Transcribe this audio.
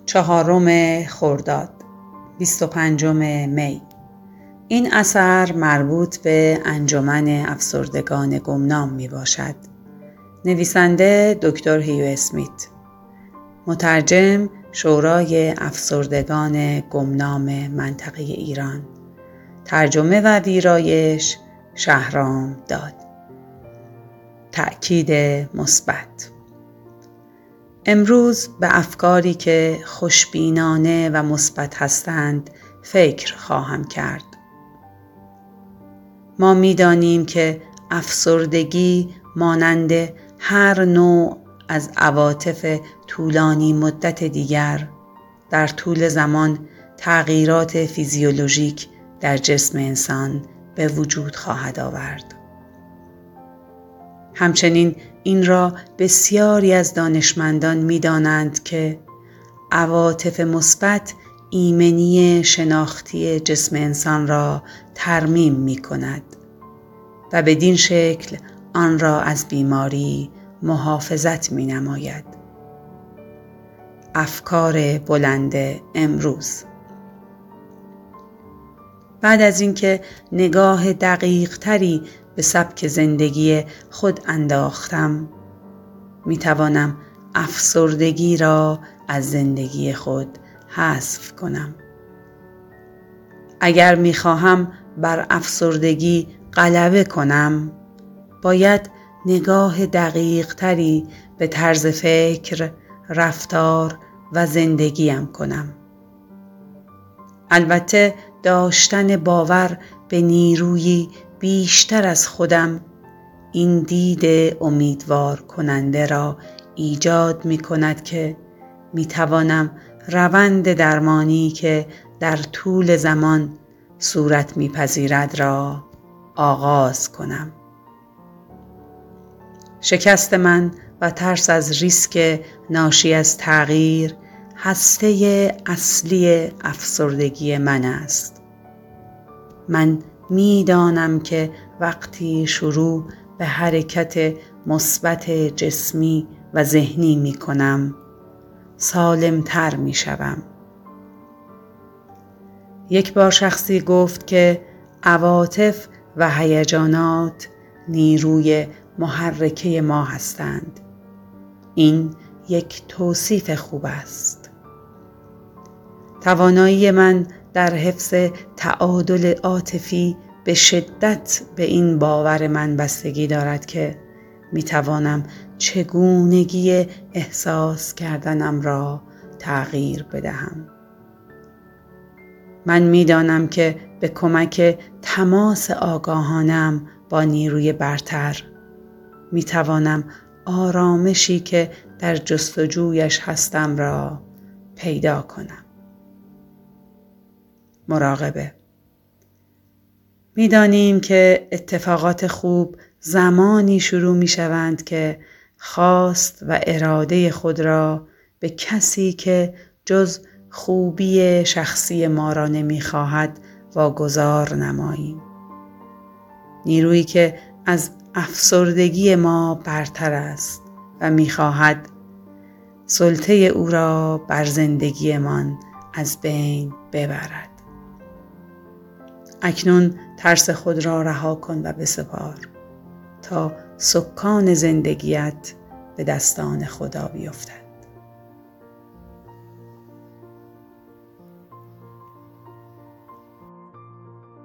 4 خرداد 25 می. این اثر مربوط به انجمن افسردگان گمنام می باشد. نویسنده دکتر هیو اسمیت. مترجم شورای افسردگان گمنام منطقه ایران. ترجمه و ویرایش شهرام داد. تأکید مثبت. امروز به افکاری که خوشبینانه و مثبت هستند فکر خواهم کرد. ما می‌دانیم که افسردگی مانند هر نوع از عواطف طولانی مدت دیگر در طول زمان تغییرات فیزیولوژیک در جسم انسان به وجود خواهد آورد. همچنین این را بسیاری از دانشمندان می‌دانند که عواطف مثبت ایمنی شناختی جسم انسان را ترمیم می‌کند و بدین شکل آن را از بیماری محافظت می‌نماید. افکار بلند امروز. بعد از اینکه نگاه دقیق تری به سبک زندگی خود انداختم، می توانم افسردگی را از زندگی خود حذف کنم. اگر می خواهم بر افسردگی غلبه کنم، باید نگاه دقیق تری به طرز فکر، رفتار و زندگیم کنم. البته داشتن باور به نیرویی بیشتر از خودم این دید امیدوار کننده را ایجاد می کند که می توانم روند درمانی که در طول زمان صورت می پذیرد را آغاز کنم. شکست من و ترس از ریسک ناشی از تغییر هسته اصلی افسردگی من است. من می‌دانم که وقتی شروع به حرکت مثبت جسمی و ذهنی می‌کنم، سالم‌تر می‌شوم. یک بار شخصی گفت که عواطف و هیجانات نیروی محرکه ما هستند. این یک توصیف خوب است. توانایی من در حفظ تعادل عاطفی به شدت به این باور من بستگی دارد که می توانم چگونگی احساس کردنم را تغییر بدهم. من می دانم که به کمک تماس آگاهانم با نیروی برتر می توانم آرامشی که در جستجویش هستم را پیدا کنم. مراقبه. می‌دانیم که اتفاقات خوب زمانی شروع می‌شوند که خواست و اراده خود را به کسی که جز خوبی شخصی ما را نمی‌خواهد واگذار نماییم. نیرویی که از افسردگی ما برتر است و می‌خواهد سلطه او را بر زندگیمان از بین ببرد. اکنون ترس خود را رها کن و بسپار تا سکان زندگیت به دستان خدا بیفتد.